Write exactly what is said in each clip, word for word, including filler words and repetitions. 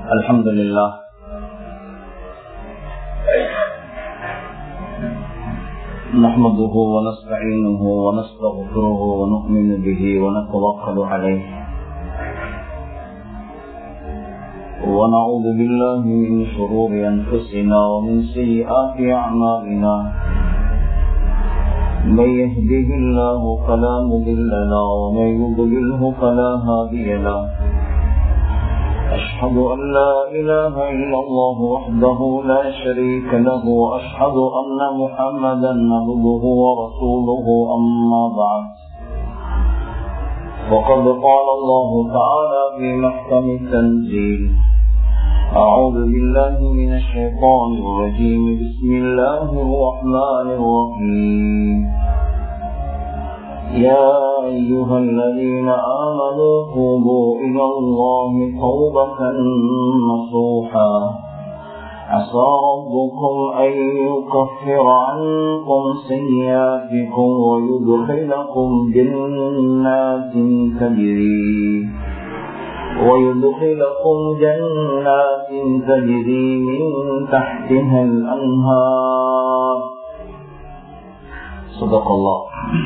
الحمد لله نحمده ونستعينه ونستغفره ونؤمن به ونتوكل عليه ونعوذ بالله من شرور أنفسنا ومن سيئات أعمالنا من يهده الله فلا مضل له ومن يضلله فلا هادي له أشهد أن لا إله إلا الله وحده لا شريك له وأشهد أن محمدا عبده ورسوله أما بعد وقد قال الله تعالى في محكم التنزيل أعوذ بالله من الشيطان الرجيم بسم الله الرحمن الرحيم يا أيها الذين آمنوا توبوا إلى الله توبة نصوحا عسى ربكم أن يكفر عنكم سيئاتكم ويدخلكم جنات تجري ويدخلكم جنات تجري من تحتها الأنهار صدق الله.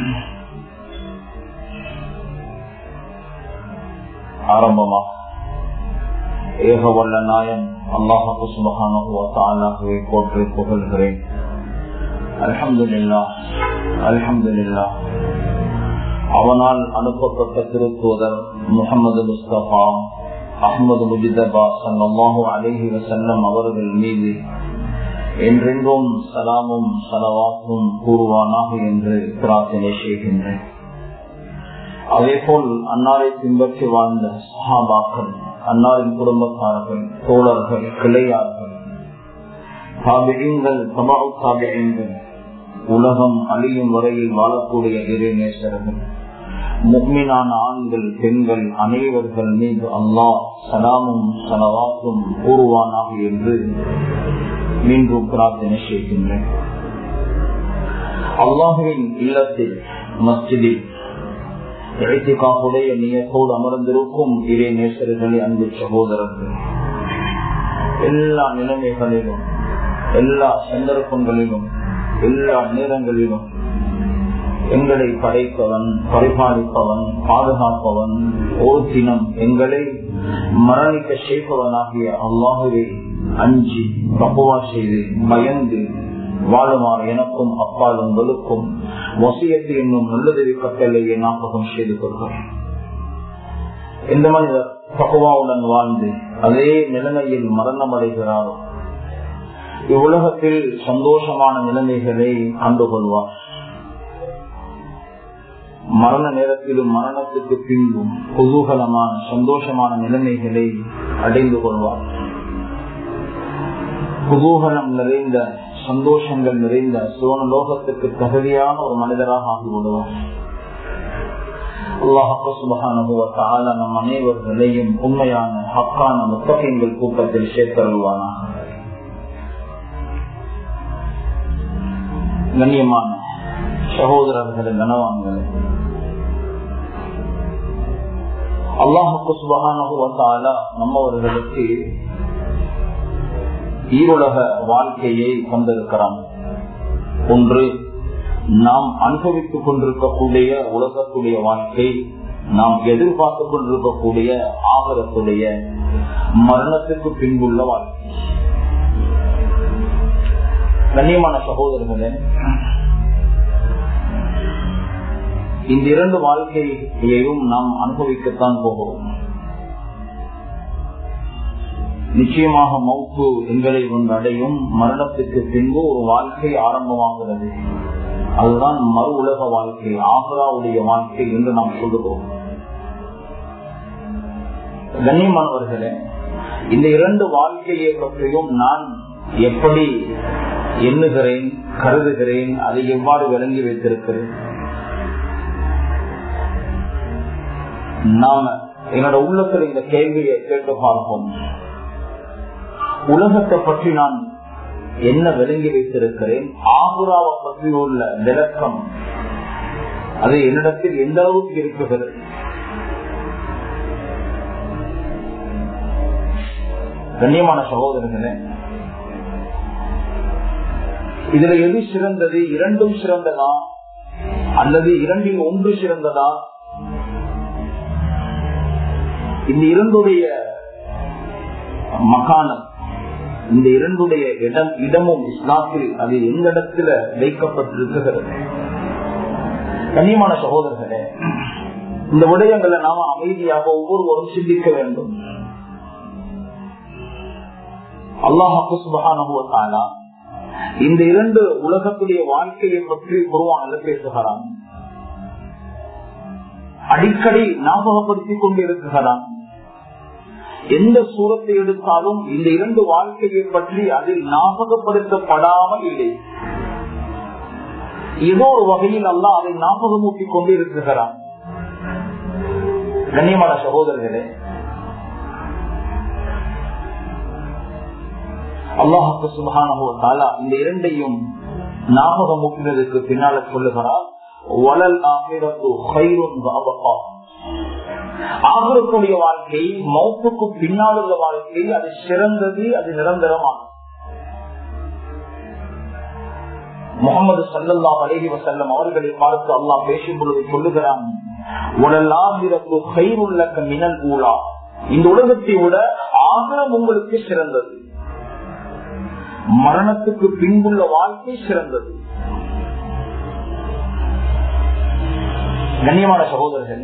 ஆரம்பமாக ஏக வல்ல நாயன் அல்லாஹ் சுப்ஹானஹு வ தஆலாவை போற்றி புகழ்கிறேன். அல்ஹம்துலில்லாஹ் அல்ஹம்துலில்லாஹ். அவனால் அனுப்பப்பட்ட திருத்தூதர் முஹம்மது முஸ்தபா அஹ்மது முஜிதபா ஸல்லல்லாஹு அலைஹி வஸல்லம் அவர்கள் மீது என்றென்றும் சலாமும் ஸலவாத்தும் கூறுவானாக என்று பிரார்த்தனை செய்கின்றேன். அதேபோல் அன்னாரை பின்பற்றி வாழ்ந்த சஹாபாக்கள், அன்னாரின் குடும்பத்தார்கள், தோழர்கள், கிளையார்கள், தாபிஈன்கள், தபஉ தாபிஈன்கள், உலகம் அழியும் வரையில் வாழக்கூடிய இறைநேசர்கள், முஃமினான ஆண்கள், பெண்கள் அனைவர்கள் மீது அல்லாஹ் சலாமும் ஸலவாத்தும் கூறுவானாக என்று மீண்டும் பிரார்த்தனை செய்கின்றேன். அல்லாஹுவின் இல்லத்தில் மஸ்ஜிதில் இஹ்திகாஃபுடைய நியத்தோடு அமர்ந்திருக்கும் இறை நேசர்களே, அன்பு சகோதரர்கள், எல்லா நிலைமைகளிலும், எல்லா சந்தர்ப்பங்களிலும், எல்லா நேரங்களிலும் எங்களை படைப்பவன், பரிபாலிப்பவன், பாதுகாப்பவன், ஒரு தினம் எங்களை மரணிக்க செய்பவனாகிய அல்லாஹுவை அஞ்சி தக்வா செய்து பயந்து வாழுமாறு எனக்கும் அப்பால் உங்களுக்கும் வசியத்து என்னும் நல்லுதவி கட்டளையை ஞாபகம் செய்து கொள்கிறேன். எந்த மனிதர் தக்வாவுடன் வாழ்ந்து அதே நிலைமையில் மரணம் அடைகிறாரோ இவ்வுலகத்தில் சந்தோஷமான நிலைமைகளை கண்டுகொள்வார். மரண நேரத்திலும் மரணத்துக்கு பின்பும் குதூகலமான சந்தோஷமான நிலைமைகளை அடைந்து கொள்வார். குதூகலம் நிறைந்த, சந்தோஷங்கள் நிறைந்த சுவனலோகத்துக்கு தகுதியான ஒரு மனிதராக ஆகிவிடுவார். அல்லாஹ் சுப்ஹானஹு வ தஆலா நம் அனைவர்களையும் உண்மையான ஹக்கான முத்தகீன்கள் கூட்டத்தில் சேர்த்தருள்வானாக. கண்ணியமான சகோதரர்களே, கனவான்களே, அல்லாஹ் சுப்ஹானஹு வ தஆலா நம்மவர்களுக்கு ஈருலக வாழ்க்கையை கொண்டிருக்கிறான். ஒன்று, நாம் அனுபவித்துக் கொண்டிருக்கக்கூடிய உலகத்துடைய வாழ்க்கை, நாம் எதிர்பார்த்துக் கொண்டிருக்கக்கூடிய ஆகரத்துடைய மரணத்துக்கு பின்புள்ள வாழ்க்கை. கண்ணியமான சகோதரர்களே, இந்த இரண்டு வாழ்க்கையையும் நாம் அனுபவிக்கத்தான் போகிறோம். நிச்சயமாக மௌத்து எங்களை வந்து அடையும். மரணத்துக்கு பின்பு ஒரு வாழ்க்கை ஆரம்பமாகிறது. அதுதான் மறு உலக வாழ்க்கை, ஆக்ராவுடைய வாழ்க்கை என்று நாம் சொல்லுகிறோம். கண்ணியமானவர்களே, இந்த இரண்டு வாழ்க்கையை பற்றியும் நான் எப்படி எண்ணுகிறேன், கருதுகிறேன், அதை எவ்வாறு விளங்கி வைத்திருக்கிறேன்? நாம என்னோட உள்ளத்தில் இந்த கேள்வியை கேட்டு பார்ப்போம். உலகத்தை பற்றி நான் என்ன விளங்கி வைத்திருக்கிறேன், ஆகுராவை பற்றி உள்ள விளக்கம் அது என்னிடத்தில் எந்த அளவுக்கு இருக்குகிறது? கண்ணியமான சகோதரர்களே, இதுல எது சிறந்தது? இரண்டும் சிறந்ததா அல்லது இரண்டில் ஒன்று சிறந்ததா? இந்த இரண்டுடைய மகானம், இந்த இரண்டுடைய இடம் இடமும் இஸ்லாத்தில் அது எந்த இடத்துல வைக்கப்பட்டிருக்கிறது? கண்ணியமான சகோதரர்களே, இந்த விடயங்களை நாம அமைதியாக ஒவ்வொருவரும் சிந்திக்க வேண்டும். அல்லாஹ் சுப்ஹானஹு வ தஆலா இந்த இரண்டு உலகத்துடைய வாழ்க்கையை பற்றி குர்ஆனில் பேசுகிறான். அடிக்கடி ஞாபகப்படுத்திக் கொண்டிருக்கிறான். எந்த சூரத்தை எடுத்தாலும் இந்த இரண்டு வாழ்க்கையை பற்றி அதில் ஞாபகப்படுத்தப்படாமல் இல்லை. ஏதோ ஒரு வகையில் அல்லாஹ் அதை ஞாபகமூட்டிக் கொண்டு இருக்கிறான். கண்ணியமான சகோதரர்களே, அல்லாஹ் சுப்ஹானஹு வ தஆலா இந்த இரண்டையும் ஞாபகமூட்டினதுக்கு பின்னால சொல்லுகிறார், வலல் ஆகிரத்து கைருன் வ அபகா. ஆகிரத்துடைய வாழ்க்கை, மௌத்துக்கு பின்னால் உள்ள வாழ்க்கை, அது சிறந்தது, அது நிரந்தரமானது. முஹம்மது ஸல்லல்லாஹு அலைஹி வஸல்லம் அவர்களை பார்த்து அல்லாஹ் பேசும் பொழுது சொல்லுகிறான், வலல் ஆகிரத்து கைருன் லக மினல் ஊலா. இந்த உலகத்தை விட ஆகிரம் உங்களுக்கு சிறந்தது, மரணத்துக்கு பின்புள்ள வாழ்க்கை சிறந்தது. கண்ணியமான சகோதரர்கள்,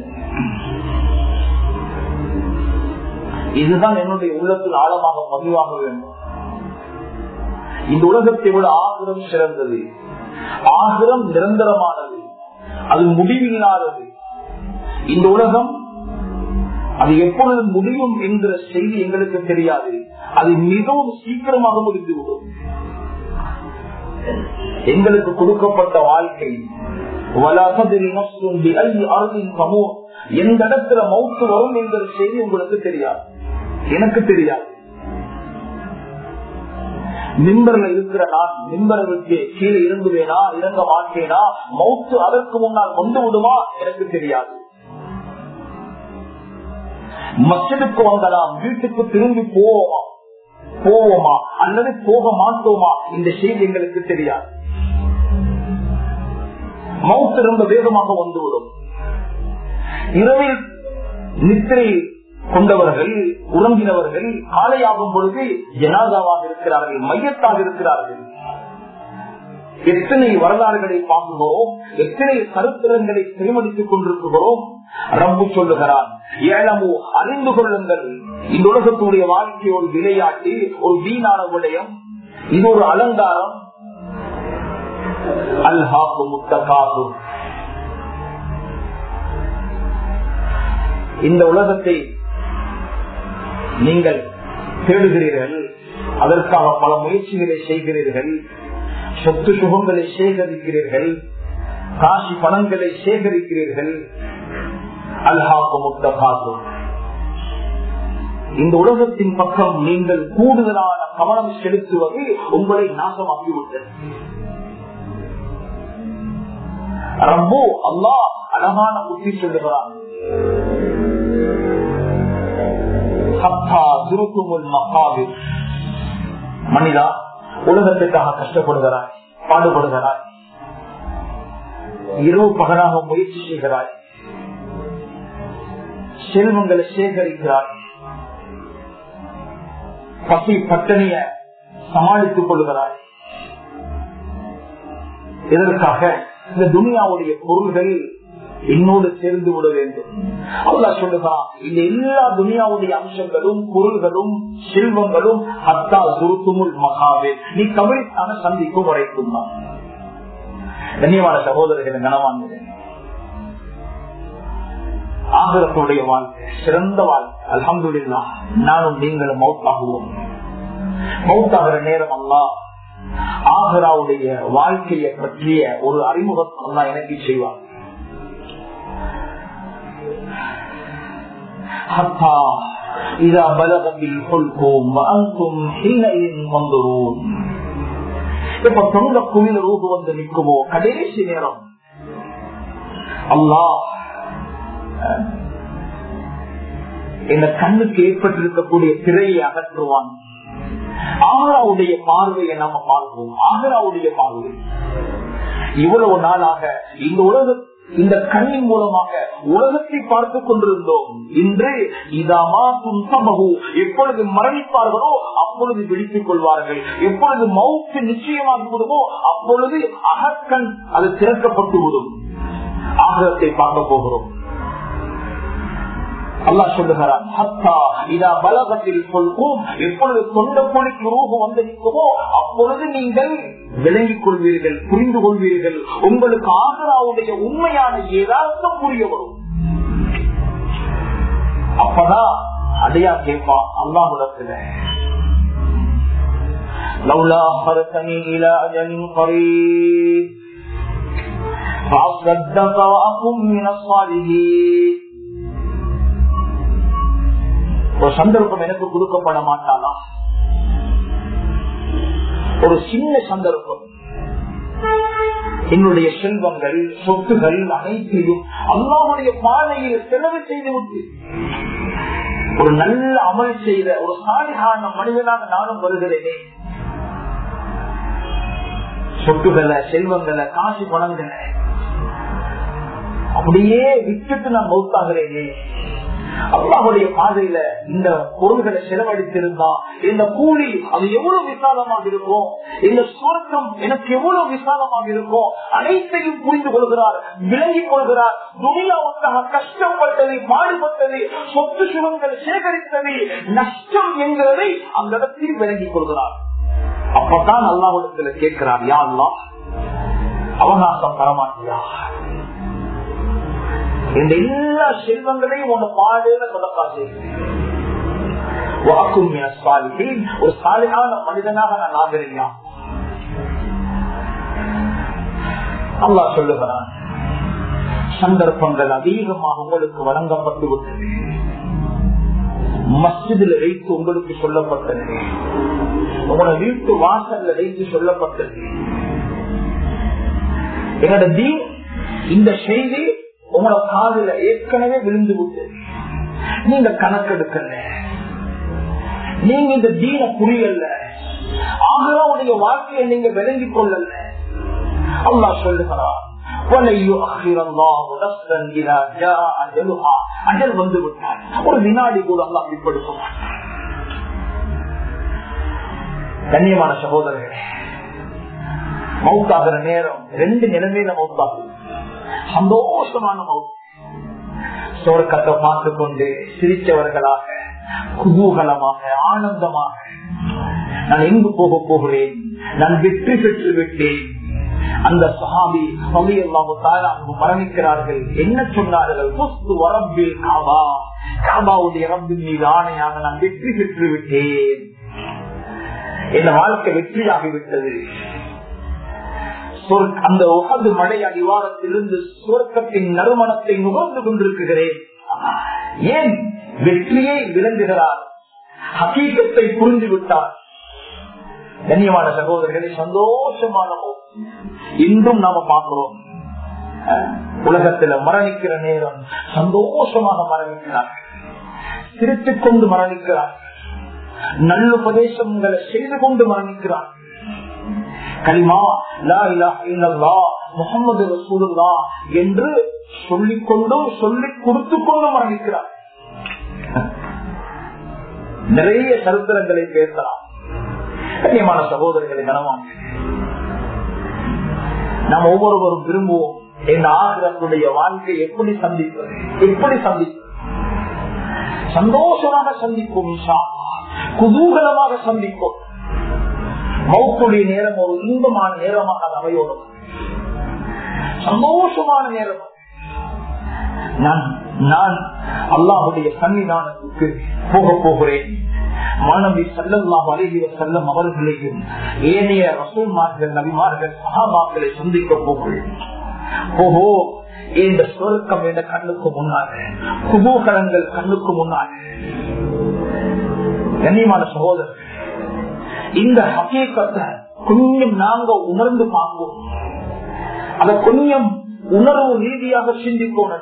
இதுதான் என்னுடைய உள்ளத்தில் ஆழமாக பதிவாக வேண்டும். இந்த உலகத்தை விட ஆகிரம் சிறந்தது, ஆகிரம் நிரந்தரமானது, அது முடிவில்லாதது. இந்த உலகம் அது எப்பொழுது முடியும் என்ற செய்தி எங்களுக்கு தெரியாது. அது மிகவும் சீக்கிரமாக முடிந்துவிடும். எங்களுக்கு கொடுக்கப்பட்ட வாழ்க்கை எந்த இடத்துல மௌத்து வரும் என்ற செய்தி உங்களுக்கு தெரியாது, எனக்கு தெரியாது. மிம்பர்ல இருக்கிற நான் மிம்பரை விட்டு கீழே இறங்குவேனா இறங்க மாட்டேனா, மௌத்து அதற்கு முன்னால் கொண்டு விடுமா எனக்கு தெரியாது. மஸ்ஜிதுக்கு வந்தலாம், வீட்டுக்கு திரும்பி போவோமா போவோமா அல்லது போக மாட்டோமா, இந்த செய்தி எங்களுக்கு தெரியாது. மௌத்து ரொம்ப வேகமாக வந்துவிடும். இரவில் நித்திரை கொண்டவர்கள், உறங்கினவர்கள் காலையாகும் பொழுது ஜனாதாவாக இருக்கிறார்கள், மையத்தாக இருக்கிறார்கள். எத்தனை வரலாறுகளை பார்க்கிறோம், எத்தனை கருத்திரங்களை திருமணித்துக் கொண்டிருக்கிறோம். ரப்பு சொல்லுகிறான், ஏழமோ அறிந்து கொள்ளுங்கள், இந்த உலகத்துடைய வாழ்க்கை ஒரு விளையாட்டு, ஒரு வீணான விடயம், இது ஒரு அலங்காரம். அல்ஹாக்கு முத்தகாது. இந்த உலகத்தை நீங்கள் தேடுகிறீர்கள், அதற்காக பல முயற்சிகளை செய்கிறீர்கள், சொத்து சுகங்களை சேகரிக்கிறீர்கள், காசி பணங்களை சேகரிக்கிறீர்கள். அல்ஹாக்கு முத்தகாது. இந்த உலகத்தின் பக்கம் நீங்கள் கூடுதலான கவனம் செலுத்துவது உங்களை நாசமாக்கிவிட்டது. ரப்பு அல்லாஹ் அழகான புத்தி சொல்லுகிறான், மனிதா உலகத்திற்காக கஷ்டப்படுகிறாய், பாடுபடுகிறாய், இரவு பகலாக முயற்சி செய்கிறாய், செல்வங்களை சேகரிக்கிறாய், பசி பட்டணிய சமாளித்துக் கொள்கிறாய். இதற்காக இந்த துனியாவுடைய பொருள்கள் என்னோடு சேர்ந்து விட வேண்டும். அல்லாஹ் சொல்லுகிறான், இந்த எல்லா துனியாவுடைய அம்சங்களும் பொருள்களும் செல்வங்களும் ஹத்தா துருத்துமுல் மகாவே, நீ கவனித்தான சந்திக்கும் வரைக்கும் தான். கண்ணியமான சகோதரர்களை கனவான்களே, ஆகிரத்துடைய வாழ்க்கை சிறந்த வாழ்க்கை. அல்ஹம்துலில்லாஹ், நானும் நீங்களும் மௌத்தாகுவோம். மௌத்தாகிற நேரம் அல்லாஹ் ஆகிராவுடைய வாழ்க்கையை பற்றிய ஒரு அறிமுகத்தை அல்லாஹ் எனக்கு செய்வார். حتى إذا بلغ بالحلقوم وأنتم حينئذ تنظرون. இப்ப தொண்ட குவில ரூபு வந்து நிற்குமோ கடைசி நேரம் அல்லாஹ் இந்த கண்ணுக்கு ஏற்பட்டிருக்கக்கூடிய திரையை அகற்றுவான். ஆஹ்ராவுடைய பார்வையை நாம பார்ப்போம். ஆஹ்ராவுடைய பார்வை இவ்வளவு நாளாக இந்த உலக இந்த கண்ணின் மூலமாக உலகத்தை பார்த்து கொண்டிருந்தோம். இன்று இதாமா துன்பகு எப்பொழுது மரணிப்பார்களோ அப்பொழுது விழித்துக் கொள்வார்கள். எப்பொழுது மௌத்து நிச்சயமாகி விடுமோ அப்பொழுது அகக்கண் அது திறக்கப்பட்டு விடும். ஆகத்தை பார்க்க போகிறோம். அல்லாஹ் சொல்லுகிறான், எப்பொழுது தொண்ட பொழிக்கு ரூபு வந்திருக்குமோ அப்பொழுது நீங்கள் விளங்கிக் கொள்வீர்கள், புரிந்து கொள்வீர்கள். உங்களுக்கு ஆகராவுடைய உண்மையான ஏதார்த்தம் புரிய வரும். அப்பதான் அடையா கேட்பான் அல்லாஹ்விடத்துல, லவ்லா அخرتني الى اجل قريب فاصدق واكن من الصالحين. ஒரு சந்தர்ப்பம் எனக்கு கொடுக்கப்பட மாட்டானா? ஒரு சின்ன சந்தர்ப்பம், என்னுடைய செல்வங்கள் சொத்துகள் அனைத்தையும் அல்லாஹ்வுடைய பாதையில் செலவு செய்துவிட்டு ஒரு நல்ல அமல் செய்த ஒரு சாலிஹான மனிதனாக நானும் வருகிறேனே, சொத்துக்களை செல்வங்களை காசு பணங்களை அப்படியே விட்டுட்டு நான் மௌத்தாகிறேனே, அல்லாஹ்வுடைய பாதையில இந்த பொருள்களை செலவழித்திருந்தா இந்த கூலி அது எவ்வளவு விசாலமாக இருக்கும், இந்த சுவர்க்கம் எனக்கு எவ்வளவு விசாலமாக இருக்கும். அனைத்தையும் புரிந்து கொள்கிறார், விளங்கிக் கொள்கிறார். துனியாவுக்காக கஷ்டப்பட்டது, பாடுபட்டது, சொத்து சுகங்கள் சேகரித்தது நஷ்டம் என்கிறதை அந்த இடத்தில் விளங்கிக் கொள்கிறார். அப்பதான் அல்லாஹ்விடத்துல கேட்கிறார், யா அல்லாஹ் அவகாசம் தரமாட்டியா, இந்த எல்லா செல்வங்களையும் உன்னை பாடுல தொடக்கா செய்கிறேன், ஒரு சாலிஹான மனிதனாக நான் ஆகிறேன். அல்லாஹ் சொல்லுகிறான், சந்தர்ப்பங்கள் அதிகமாக உங்களுக்கு வழங்கப்பட்டு விட்டது, மஸ்ஜிதில் வைத்து உங்களுக்கு சொல்லப்பட்டது, உங்களோட வீட்டு வாசல்ல வைத்து சொல்லப்பட்டது. என்னோட தீன் இந்த செய்தி உங்களோட காதுல ஏற்கனவே விழுந்து விட்டு நீங்க கணக்கெடுக்கல, நீங்க இந்த தீன புரியல, ஆகலாவுடைய வாழ்க்கையை நீங்க விளங்கிக் கொள்ளல. அல்லாஹ் சொல்லுகிறார், அஜல் வந்து விட்டார், ஒரு வினாடி கூட அல்லாஹ் பிற்படுத்த மாட்டார். கண்ணியமான சகோதரர்களே, மௌத்தாகிற நேரம் ரெண்டு நிலைமையில மௌத்தாகும். சந்தோஷமான மௌத், சொர்க்கத்தை பார்த்து கொண்டு சிரிச்சவர்களாக, குதூகலமாக, ஆனந்தமாக, நான் எங்கு போக போகிறேன், நான் வெற்றி பெற்று விட்டேன். அந்த சஹாபி ரலியல்லாஹு தஆலா மரணிக்கிறார்கள். என்ன சொன்னார்கள்? காபாவுடைய ரப்பின் மீது ஆணையாக நான் வெற்றி பெற்று விட்டேன், என் வாழ்க்கை வெற்றியாகிவிட்டது. அந்த உகது மழை அடிவாரத்திலிருந்து சுவர்க்கத்தின் நறுமணத்தை நுகர்ந்து கொண்டிருக்கிறேன். ஏன் வெற்றியை விளங்குகிறார், ஹகீகத்தை புரிந்து விட்டார். கண்ணியமான சகோதரர்களை, சந்தோஷமான இன்றும் நாம பார்க்கிறோம். உலகத்துல மரணிக்கிற நேரம் சந்தோஷமாக மரணிக்கிறார், சிரித்துக் கொண்டு மரணிக்கிறார், நல்ல உபதேசங்களை செய்து கொண்டு மரணிக்கிறார். கலிமா லா இலாஹ இல்லல்லாஹ் முஹம்மது ரசூலுல்லாஹ் என்று சொல்லிக் கொண்டும் சொல்லிக் கொடுத்து கொண்டும் மரணிக்கிறார். நிறைய சரித்திரங்களை பேசலாம். கண்ணியமான சகோதரர்களை, கனவான் நாம் ஒவ்வொருவரும் விரும்புவோம், இந்த ஆகிரத்துடைய வாழ்க்கை எப்படி சந்திப்பது, எப்படி சந்திப்பது, சந்தோஷமாக சந்திப்போம், குதூகலமாக சந்திப்போம். மௌத்துடைய நேரம் ஒரு இன்பமான நேரமாக அமையோடும், சந்தோஷமான நேரம். நான் நான் அல்லாஹ்வுடைய சன்னிதானத்துக்கு போக போகிறேன். மாணவி ஸல்லல்லாஹு அலைஹி வஸல்லம் அவர்களையும் ஏனைய ரசூல்மார்கள், நபிமார்கள், சஹாபாக்களை சந்திக்க போகிறேன். ஓஹோ, இந்த சொர்க்கம் என்ற கண்ணுக்கு முன்னாக, குதூகலங்கள் கண்ணுக்கு முன்னாக. கண்ணியமான சகோதரர், இந்த ஹகீகத்தை கொஞ்சம் நாங்க உணர்ந்து பார்ப்போம், அத கொஞ்சம் உணர்வு ரீதியாக சிந்திப்போம்.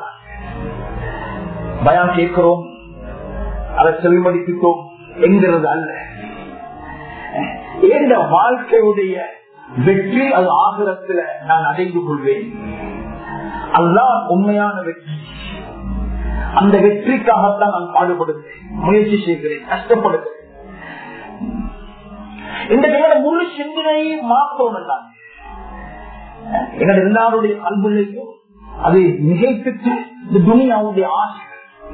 பயம் கேட்கிறோம், அதை செவிமடிப்பிட்டோம் என்கிறது அல்ல. இந்த வாழ்க்கையுடைய வெற்றி அது ஆகிரத்துல நான் அடைந்து கொள்வேன். அல்லாஹ் உண்மையான வெற்றி. அந்த வெற்றிக்காகத்தான் நான் பாடுபடுகிறேன், முயற்சி செய்கிறேன், கஷ்டப்படுகிறேன். இந்த நேர முழு சிந்தனையை மாற்றணும் தான் எங்கள் எல்லாருடைய கல்விலையும் அது மிகைப்பித்து இந்த துனியாவுடைய ஆசை.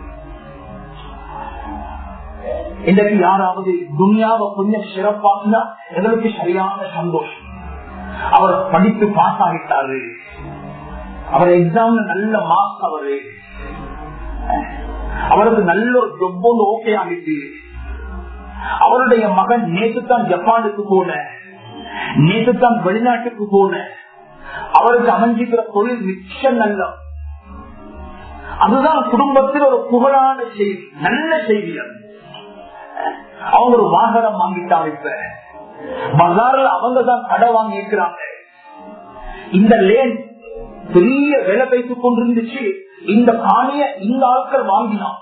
இன்றைக்கு யாராவது துனியாவை கொஞ்சம் சிறப்பாக்குனா எங்களுக்கு சரியான சந்தோஷம். அவர் படித்து பாஸ் ஆகிட்டாரு, அவர் எக்ஸாம்ல நல்ல மார்க்ஸ், அவரு அவருக்கு நல்ல ஒரு ஜொப் ஒன்று ஓகே ஆகிட்டு, அவருடைய மகன் நேற்றுத்தான் ஜப்பானுக்கு போன, நேற்றுத்தான் வெளிநாட்டுக்கு போன, அவருக்கு அமைஞ்சிக்கிற தொழில் மிச்சம் நல்ல. அதுதான் குடும்பத்தில் ஒரு புகழான செய்தி, நல்ல செய்தி. அவங்க ஒரு வாகனம் வாங்கிட்டாங்க, இப்ப பஜார்ல அவங்க தான் கடை வாங்கி இருக்கிறாங்க. இந்த லேன் பெரிய வேலை வைத்துக் கொண்டிருந்துச்சு, இந்த காணிய இந்த ஆட்கள் வாங்கினான்.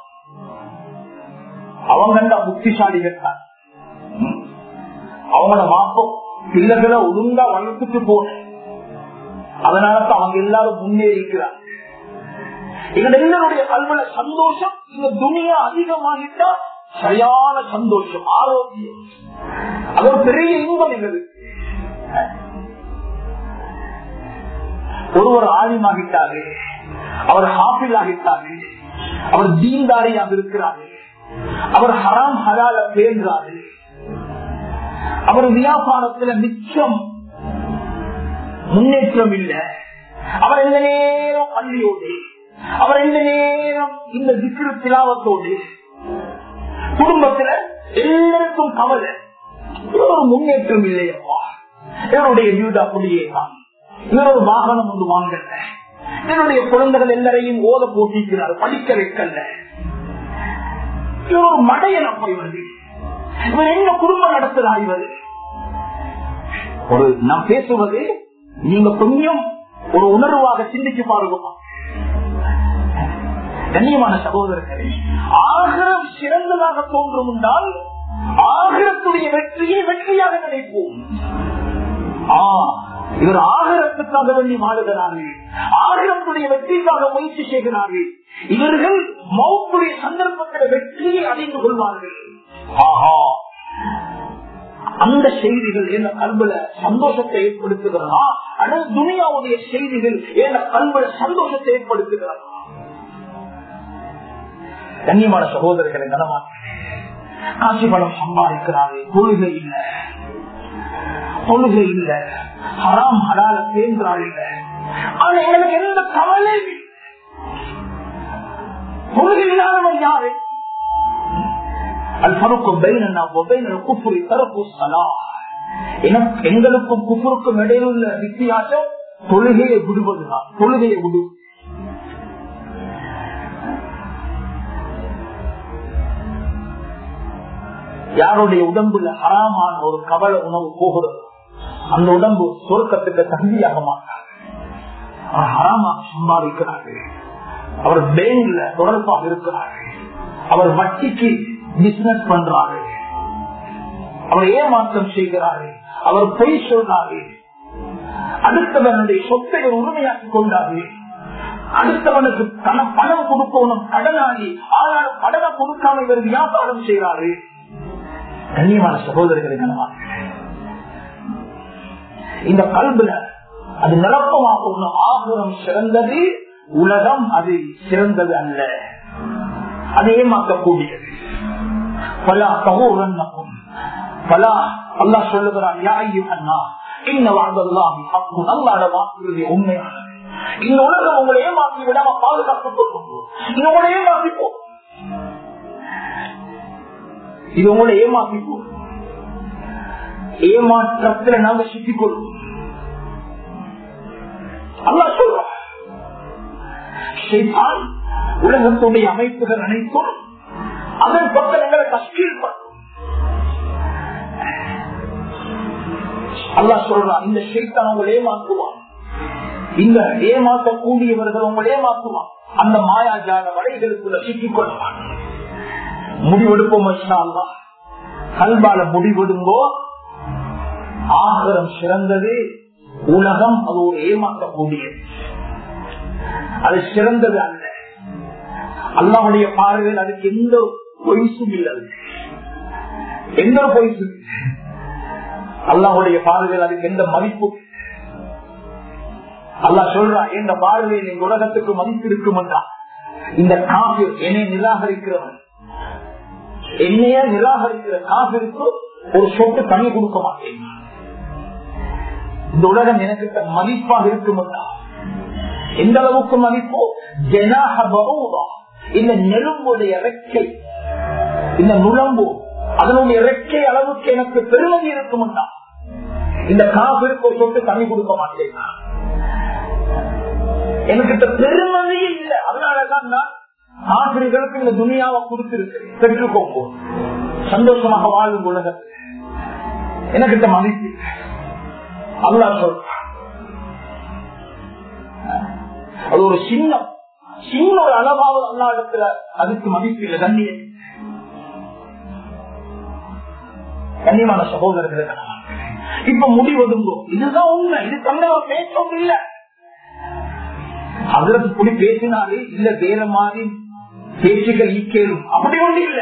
அவங்க புத்திசாலிகள் தான். அவங்களோட மாப்பம் பிள்ளைகளை ஒழுங்கா வளர்த்துட்டு போன, அதனாலதான் அவங்க எல்லாரும் முன்னேறி இருக்கிறாங்க. எங்களுடைய கல்வில சந்தோஷம் இந்த துனியா அதிகமாகிட்டா சரியான சந்தோஷம், ஆரோக்கியம், அது ஒரு பெரிய இன்பம் எங்களுக்கு. ஒருவர் ஆலிமாகிட்டாரு, அவர் ஹாஃபில் ஆகிட்டாரு, அவர் தீன்தாரியாக இருக்கிறாரு, அவர் ஹராம் ஹலால பேசுறாரு, அவர் வியாபாரத்துல மிச்சம் முன்னேற்றம் இல்லை, அவர் எந்த நேரம் பள்ளியோடு, அவர் எந்த நேரம் இந்த திக்ரு திலாவத்தோடு, குடும்பத்துல எல்லாருக்கும் கவலை, ஒரு முன்னேற்றம் இல்லையப்பா, இவருடைய வீடு அப்படியே தான், இவர் ஒரு வாகனம் ஒன்று வாங்கல, என்னுடைய குழந்தைகள் எல்லாரையும் ஓத போட்டிக்கிறார், படிக்க வைக்கல, இவர் ஒரு மடையன் அப்ப, இவரு இவர் என்ன குடும்பம் நடத்துறார்? இவர் ஒரு நான் பேசுவது நீங்க கொஞ்சம் ஒரு உணர்வாக சிந்திச்சு பாருங்க. கண்ணியமான சகோதரர்களே, ஆகிரம் சிறந்ததாக தோன்றும் என்றால் ஆகிரத்துடைய வெற்றியை வெற்றியாக நினைப்போம். இவர் ஆகிரத்துக்காக வேண்டி வாழுகிறார்கள், ஆகிரத்துடைய வெற்றிக்காக முயற்சி செய்கிறார்கள். இவர்கள் மௌத்துடைய சந்தர்ப்பத்தில் வெற்றியை அடைந்து கொள்வார்கள். ஆஹா, அந்த செய்திகள் என்ன கல்வில சந்தோஷத்தை ஏற்படுத்துகிறதா, அல்லது துனியாவுடைய செய்திகள் என்ன கல்வில சந்தோஷத்தை ஏற்படுத்துகிறதா? கண்ணியமான சகோதரர்களை கனமா காட்சி பணம் சம்பாதிக்கிறாரு, தொழுகை இல்லை, தொழுகை இல்லை, ஹராம் ஹலால பேசுறாள் இல்லை, ஆனா எனக்கு எந்த கவலை தொழுகை இல்லாதவன் யாரு? எங்களுக்கும் குஃபுருக்கும் இடையில் உள்ள வித்தியாசம் தொழுகையை விடுவதுதான். தொழுகையை விடு யாருடைய உடம்புல ஹராமான ஒரு கவலை உணவு போகிறது, அந்த உடம்பு சொர்க்கத்துக்கு தகுதியாக மாட்டார். அவர் ஹராமாக சம்பாதிக்கிறார்கள், அவர் பேங்க்ல தொடர்பாக இருக்கிறார்கள், அவர் வட்டிக்கு பிசினஸ் பண்றாரு, அவர் ஏமாற்றம் செய்கிறாரு, அவர் பொய் சொல்றாரு, அடுத்தவனுடைய சொத்தை உரிமையாக்கி கொண்டாரு, அடுத்தவனுக்கு பணம் கொடுக்கணும், கடனாளி, ஆனால் கடனை கொடுக்காம இவர் வியாபாரம் செய்யறாரு. கண்ணியமான சகோதரர்களை இந்த கல்வில அது நிரப்பமாக ஒண்ணு. ஆகுரம் சிறந்தது, உலகம் அது சிறந்தது அல்ல, அதை ஏமாற்றக்கூடியது. பலா தகவல் பலா அல்லாஹ் சொல்லுகிறான், அல்லாஹ்வுடைய வாக்குறுதி உண்மையானது. இந்த உலகம் உங்களை ஏமாற்றி விடாம பாதுகாத்துக் கொள்ளும், இது உங்களை ஏமாற்றி போகும், இது உங்களை ஏமாற்றி போகும். ஏமாற்றத்தில் நாங்க சிக்கிக் கொள்வோம். அல்லாஹ் சொல்றான், ஷைத்தான் உலகத்துடைய அமைப்புகள் அனைத்தும் அதன் பக்கம் எங்களை தஸ்கீல் பண்ணும். அல்லாஹ் சொல்றான், இந்த ஷைத்தான் உங்களை ஏமாற்றுவான், இந்த ஏமாற்றக்கூடியவர்கள் உங்களை ஏமாற்றுவான், அந்த மாயாஜால வலைகளுக்குள்ள சிக்கிக் கொள்வான். முடிவெடுப்போம், கல்பால முடிவெடுங்கோ, ஆகிரம் சிறந்தது, உலகம் அது ஒரு ஏமாற்றக்கூடியது, அது சிறந்தது அல்ல. அல்லாஹ்வுடைய பார்வையில் அதுக்கு எந்த பொய்சும் இல்லை, எந்த பொய்சும் இல்லை. அல்லாஹ்வுடைய பார்வையில் அதுக்கு எந்த மதிப்பு. அல்லாஹ் சொல்றா, எந்த பார்வையில் இந்த உலகத்துக்கு மதிப்பு இருக்கும் என்றா, இந்த காஃபிர் என்னை நிராகரிக்கிறவன், என்னைய நிராகரிக்கிற காஃபிருக்கு ஒரு சொட்டு தனி கொடுக்க மாட்டேன். இந்த உலகம் எனக்கு மதிப்பாக இருக்கும் என்றா, எந்த அளவுக்கு மதிப்போ, ஜனாஹ பரூதா, இந்த நெரும்புடைய இறக்கை, இந்த நுழம்பு அதனுடைய இறக்கை அளவுக்கு எனக்கு பெருமதி இருக்கும் என்றா, இந்த காஃபிற்கு ஒரு சொட்டு தனி கொடுக்க மாட்டேன். எனக்கு பெருமதியே இல்லை. அதனாலதான் நான் காபிர்களுக்கு இந்த துனியாவை கொடுத்திருக்கிறேன், பெற்றுக்கோங்க, சந்தோஷமாக வாழும் உலகத்தில் எனக்கிட்ட மதிப்பு. அல்லாஹ் சொல்றான், அது ஒரு சின்னம், சின்ன ஒரு அளவாவது அல்லாஹ்விடத்துல அதுக்கு மதிப்பு இல்லை. கண்ணிய கண்ணியமான சகோதரர்களுக்கு இப்ப முடிவதுங்கோ, இதுதான் உண்மை, இது தந்த பேச்சோம் இல்ல. அதற்கு இப்படி பேசினாலே இல்ல வேற மாதிரி பேச்சுகள் ஈக்கேறும், அப்படி ஒன்று இல்ல.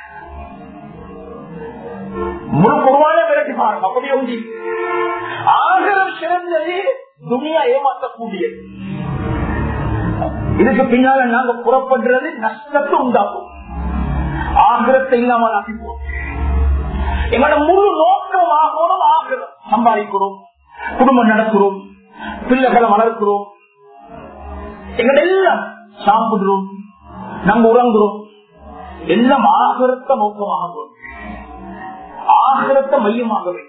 முழு குருவான விரட்டி பாருங்க, அப்படி ஒன்று. ஆகரம் சிறந்தது, துனியா ஏமாற்றக்கூடியது. இதுக்கு பின்னால நாங்க புறப்படுறது நஷ்டத்தை உண்டாகும், ஆகரத்தை இல்லாமல் ஆகிப்போம். எங்களோட முழு நோக்கம் ஆகணும், ஆகரம் சம்பாதிக்கிறோம், குடும்பம் நடக்கிறோம், பிள்ளைகளை வளர்க்கிறோம், எங்களை எல்லாம் சாப்பிடுறோம், நாங்க உறங்குறோம், எல்லாம் ஆகரத்தை நோக்கமாக, ஆகரத்தை மையமாகவே.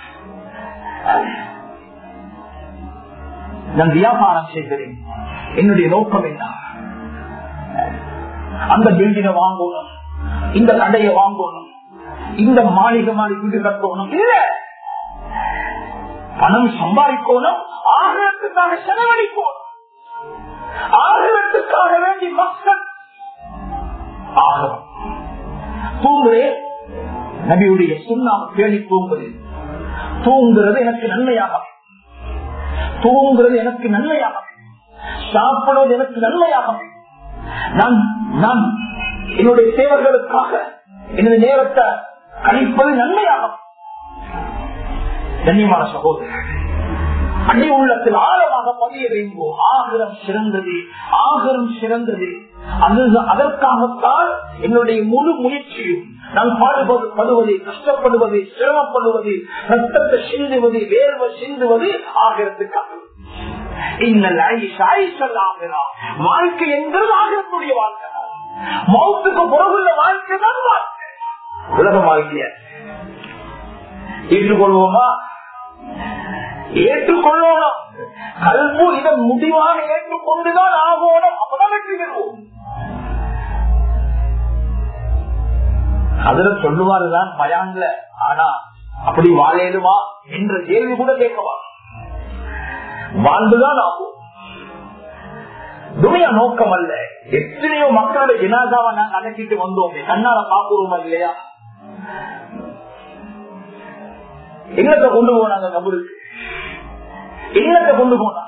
நான் வியாபாரம் செய்கிறேன், என்னுடைய நோக்கம் என்ன? அந்த பில்டிங்கை வாங்கணும், இந்த கடையை வாங்கணும், இந்த மாளிகை மாடி வீடு கட்டணும் இல்ல, பணம் சம்பாதிக்கணும், ஆகரத்துக்காக செலவழிக்கணும், ஆகரத்துக்காக வேண்டி மக்கள் ஆகரம். தூங்குறே நபியுடைய சுண்ணாவை பேணி தூங்குறது, தூங்குறது எனக்கு நன்மையாக, தூங்குறது எனக்கு நன்மையாக, சாப்பிடுவது எனக்கு நன்மையாக, நான் நான் என்னுடைய தேவர்களுக்காக எனது நேரத்தை கழிப்பது நன்மையாக. கண்ணியமான சகோதரர், அன்னை உள்ளத்தில் ஆழமாக பதிய வேண்டும். ஆகரம் சிறந்தது, ஆகரம் சிறந்தது. அதற்காகத்தான் என்னுடைய முழு முயற்சியும், நான் பாடுபடுவது, கஷ்டப்படுவது, சிரமப்படுவது, ரத்தத்தை சிந்துவது, வேர்வை சிந்துவது ஆகரத்துக்காக. வாழ்க்கை என்கிறது ஆகக்கூடிய வாழ்க்கை, மௌத்துக்கு பிறகுள்ள வாழ்க்கை தான் வாழ்க்கை, உலக வாழ்க்கைய ஏற்றுக்கொள்வோமா? ஏற்றுக்கொள்ளணும். கல்பு இதை முடிவாக ஏற்றுக்கொண்டுதான் ஆகணும், அப்பதான் வெற்றி பெறுவோம். அதுல சொல்லுவாருதான் பயான்ல, ஆனா அப்படி வாழேடுமா என்ற கேள்வி கூட கேட்கவா? வாழ்ந்துதான் ஆகும். துனியா நோக்கம் அல்ல. எத்தனையோ மக்களுடைய ஜனாதாவை நாங்க அடக்கிட்டு வந்தோம், கண்ணால பாக்குறோமா இல்லையா? எங்கத்தை கொண்டு போனாங்க கபருக்கு, எங்கத்தை கொண்டு போனா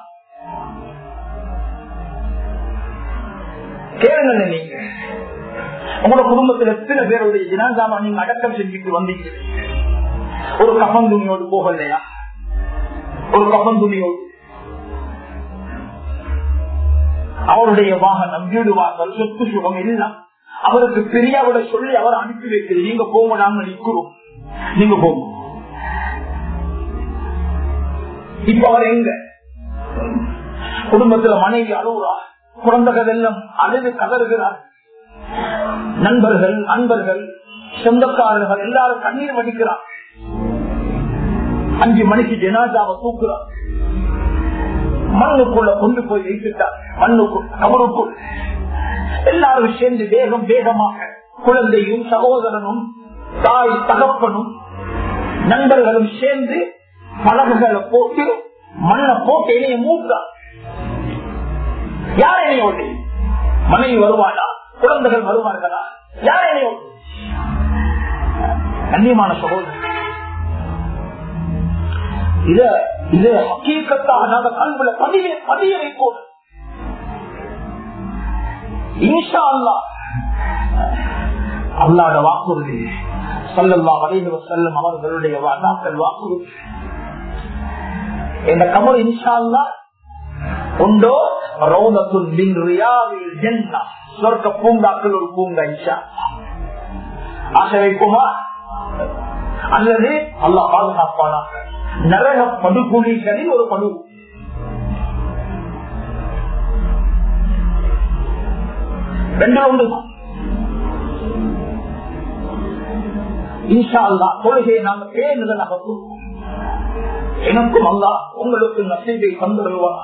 கேளுங்க. நீங்க உங்களோட குடும்பத்தில் எத்தனை பேருடைய ஜனாதாவை நீங்க அடக்கம் செஞ்சுட்டு வந்தீங்க? ஒரு கஃன் துணியோடு போகலையா? ஒரு கஃன் துணியோடு அவருடைய வாகனம், வீடு வாசல், சொத்து சுகம் எல்லாம் அவருக்கு பெரியாவோட சொல்லி அவர் அனுப்பி வைக்கிறது. நீங்க போங்க, நாங்க நிற்கிறோம், நீங்க போங்க. இப்ப அவர் எங்க? குடும்பத்துல மனைவி அழுவுறா, குழந்தைகள் எல்லாம் அழுது கதறுகிறார், நண்பர்கள், அன்பர்கள், சொந்தக்காரர்கள் எல்லாரும் கண்ணீர் வடிக்கிறார். அஞ்சு மணிக்கு ஜனாதாவை தூக்குறார், மண்ணுக்குள்ள கொண்டு போய் வைத்துட்டார். மண்ணுக்குள், கபருக்குள் எல்லாரும் சேர்ந்து வேகம் வேகமாக, குழந்தையும் சகோதரனும் தாய் தகப்பனும் நண்பர்களும் சேர்ந்து பலகைகளை போட்டு மண்ணை போட்டு இணைய மூட்டார். யார் இணையோடு? மனைவி வருவாளா? குழந்தைகள் வருவார்களா? யார் இணையோடு? கண்ணியமான சகோதரர், இத இது ஹக்கீகத்தாக நாங்க கல்வில பதிய பதிய வைப்போம். இன்ஷா அல்லாஹ் அல்லாஹ்ட வாக்குறுதி, ஸல்லல்லாஹு அலைஹி வஸல்லம் அவர்களுடைய வாதாக்கள் வாக்குறுதி. இந்த கபர் இன்ஷா அல்லாஹ் உண்டோ ரௌதத்துல் மின் ரியாதில் ஜன்னah, சொர்க்க பூங்காக்கள் ஒரு பூங்கா இன்ஷா அல்லாஹ். ஆசை வைக்குமா? அல்லது அல்லாஹ் பாதுகாப்பானாக நரக படுகொலிகளில் ஒரு படு. ரெண்டு ஒன்று இன்ஷா அல்லாஹ். தொழுகையை நாங்க பேருதலாக கொடுப்போம். எனக்கும் அல்லாஹ் உங்களுக்கு நசீபை தந்துடுவார்.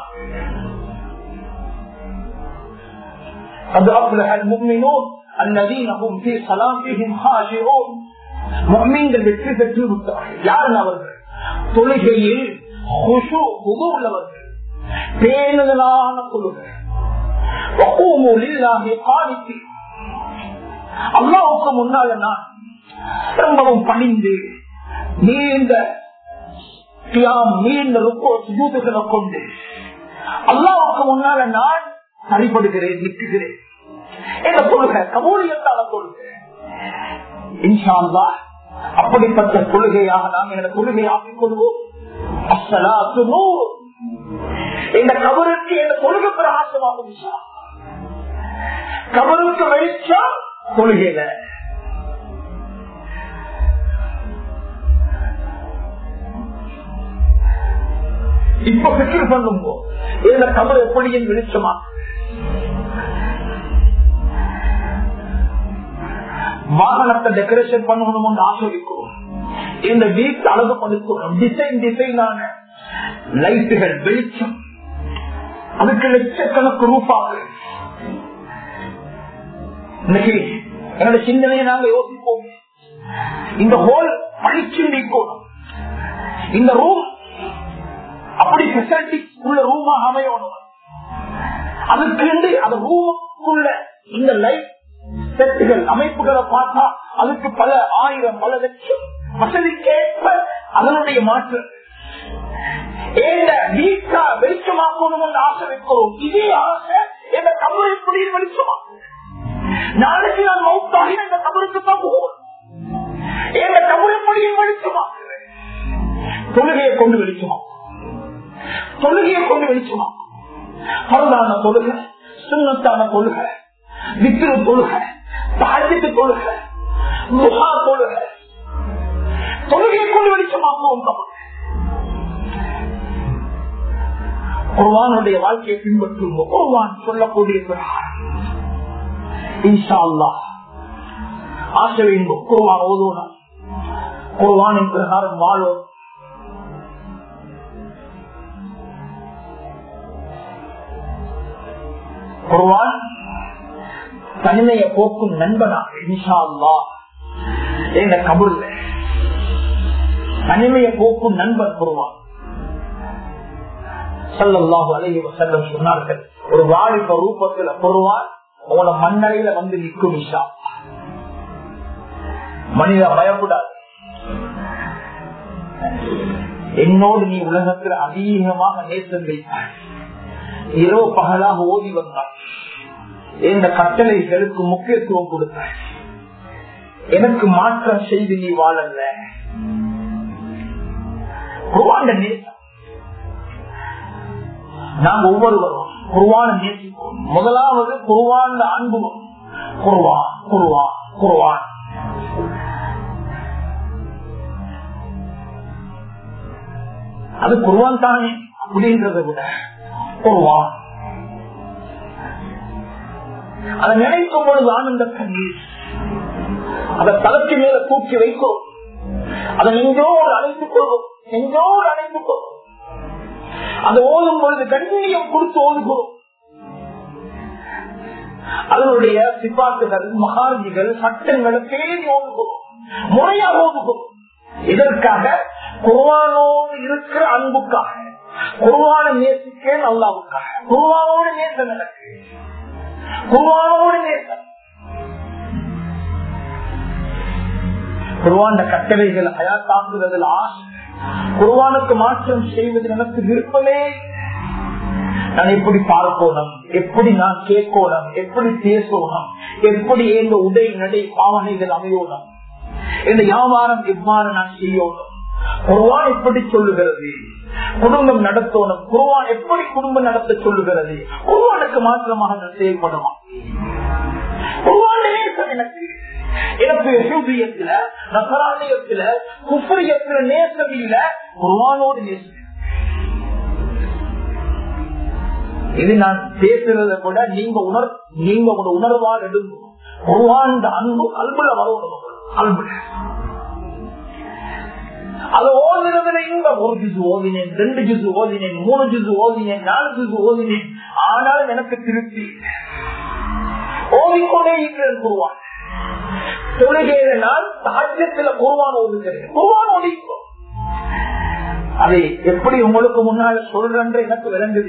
قد أفلح المؤمنون الذين هم في صلاتهم خاشعون. முஃமின்கள் வெற்றி பெற்று விட்டார்கள். யார் அவர்கள்? தொழுகையில் குஷு ஹுது உள்ளவர்கள், பேணுதலான தொழுகை. வகூமு லில்லாஹி கானிதீன். அல்லாஹ்வுக்கு முன்னால நான் ரொம்பவும் பணிந்து நீண்ட கியாம் நீண்ட ருக்கூ சுஜூதுகளை கொண்டு அல்லாஹ்வுக்கு முன்னால நான் சரிபடுகிறேன், நிற்கிறேன். இந்த தொழுகை கபூலியத்தான தொழுகை. இன்ஷா அல்லாஹ் அப்படிப்பட்ட தொழுகையாக நாம் என்ற தொழுகை ஆக்கிக் கொள்வோம். அஸ்ஸலாத்து நூர். இந்த கபருக்கு இந்த தொழுகை பிரகாசமாகும். கபருக்கு வெளிச்சம் தொழுகையில. இப்ப பிக்ர் பண்ணும்போ இந்த கபர் எப்படியும் வெளிச்சமா? வாகனத்தை டெக்கரேஷன் பண்ணணும் ஆசிரிக்கிறோம். இந்த வீட்டு அழகுபடுத்துறோம். டிசைன் டிசைனான லைட்டுகள், வெளிச்சம், அதுக்கு லட்சக்கணக்கு ரூபாய். இன்னைக்கு என்னோட சிந்தனையை நாங்க யோசிப்போம். இந்த ஹோல் பழிச்சு நீக்கணும். இந்த ரூம் அப்படி பெசிலிட்டிஸ் உள்ள ரூமாக அமையணும். அதுக்கு அந்த ரூமுக்குள்ள இந்த லைட் செட்டுகள் அமைப்புகளை பார்த்தா அதுக்கு பல ஆயிரம் பல லட்சம் வசதிக்கேற்ப அதனுடைய மாற்றம். வீட்டா வெளிச்சமாக்கணும் என்று ஆசை வைக்கிறோம். இதே ஆசை எந்த கபர் எப்படி வெளிச்சமாக்கும்? நாளைக்கு நான் மௌத்தாகி இந்த கபருக்கு தான் போகணும். எந்த கபர் எப்படியும் வெளிச்சமாக்குறேன். தொழுகையை கொண்டு வெளிச்சமாக்கும். தொழுகையை கொண்டு வெளிச்சமாக்கும். பரதான தொழுகை, சுன்னத்தான தொழுகை, வித்திரு தொழுகை, தாஜ்ஜுத் தொழுகை, துஹா தொழுகை, தொழுகையை கொண்டு வெளிச்சமாக்குவோம். குர்ஆனுடைய வாழ்க்கையை பின்பற்றும் குர்ஆன் சொல்லக்கூடிய இன்ஷா அல்லாஹ் ஆசை வேண்டும். குர்ஆன் ஓதுவோம், குர்ஆனின் பிரகாரம் வாழும். குர்ஆன் தனிமையை போக்கும் நண்பனாக இன்ஷா அல்லாஹ் என்ற கபூர்ல தனிமையை போக்கும் நண்பன் குர்ஆன். ஸல்லல்லாஹு அலைஹி வஸல்லம் சொன்னார்கள், ஒரு வாலிப ரூபத்துல குர்ஆன் உங்களோட மண்ணறையில வந்து நிற்கும். இன்ஷா மனித பயப்படாது. என்னோடு நீ உலகத்தில் அதிகமாக நேசம் வைத்தாய், இரவு பகலாக ஓதி வந்தாய், இந்த கட்டளைகளுக்கு முக்கியத்துவம் கொடுத்தாய், எனக்கு மாற்றம் செய்து நீ வாழல. குர்ஆன் நேசம். நாங்கள் ஒவ்வொருவரும் குர்ஆனை நேசிப்போம். முதலாவது குர்ஆன் அன்பும். குர்ஆன் குர்ஆன் குர்ஆன் அது குர்ஆன் தானே அப்படின்றத விட குர்ஆன் அதை நினைக்கும் பொழுது ஆனந்த கண்ணீர். அதை தளர்ச்சி மேல தூக்கி வைக்கும். அதை நெஞ்சோடு அழைத்துக் கொள்வோம். நெஞ்சோடு அழைத்துக் கொள்வோம். அதை ஓதும் பொழுது கண்ணியம் கொடுத்து ஓதுகிறோம். அதனுடைய சிபாத்துகள், மகார்ஜிகள், சட்டங்களை பேணி ஓதுகிறோம், முறையாக ஓதுகிறோம். இதற்காக குர்ஆனோடு இருக்கிற அன்புக்காக, குர்ஆனை நேசிக்க அல்லாஹ்வுக்காக, குர்ஆனோடு நேசம் நடக்கு, குர்ஆனோடு நேசம். குர்ஆன் கட்டளைகள் ஹயாத்தாக்குறதுல ஆசை, குர்ஆனுக்கு மாற்றம் செய்வது எனக்கு விருப்பமே. நான் எப்படி பார்க்கணும், எப்படி நான் கேட்கணும், எப்படி பேசணும், எப்படி எந்த உடை நடை பாவனைகள் அமையணும், இந்த வியாபாரம் எவ்வாறு நான் செய்யணும், குர்ஆன் எப்படி சொல்லுகிறது, குடும்பம் நடத்தணும், குர்ஆன் எப்படி குடும்பம் நடத்த சொல்லுகிறது, குர்ஆனுக்கு மாற்றமாக நான் செயல்படுமா? குர்ஆனிலே எனக்கு எனக்கு யஹூதியத்துல, நஸரானியத்துல, குஃப்ரியத்துல நேசம் இல்ல, குர்ஆனோடு நேசம். இது நான் பேசுறத கூட நீங்க உணர் நீங்க உங்க உணர்வால் எடுங்க. குர்ஆன் அன்பு கல்புல வரணும். கல்புல அது ஓதுறதுல இங்க ஒரு ஜுசு ஓதினேன், ரெண்டு ஜுசு ஓதினேன், மூணு ஜுசு ஓதினேன், நாலு ஜுசு ஓதினேன், ஆனாலும் எனக்கு திருப்தி. ஓதிக்கொண்டே இருக்கிறேன் குர்ஆன். தொழுகையில நான் தஹஜ்ஜுல குர்ஆன் ஓதுகிறேன், குர்ஆன் ஓதிக்கோ. அதை எப்படி உங்களுக்கு முன்னால சொல்றேன் எனக்கு விளங்குது.